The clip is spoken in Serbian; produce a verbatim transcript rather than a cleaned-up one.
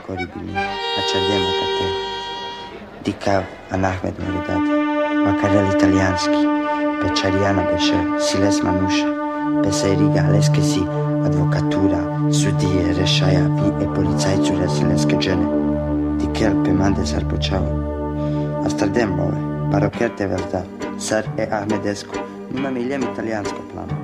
horribili, accadeva a te. Dicao an Ahmed Moridad, Macarel italianski, Pečarijana beše, Siles Manusha, Peseriga Aleskesi, advokatura, sudije, rešajavi e policajcu resilenske žene. Dikel pemande sar počao. Astardem ove, parokerte velda, sar e Ahmedesko, nima miljem italijansko plano.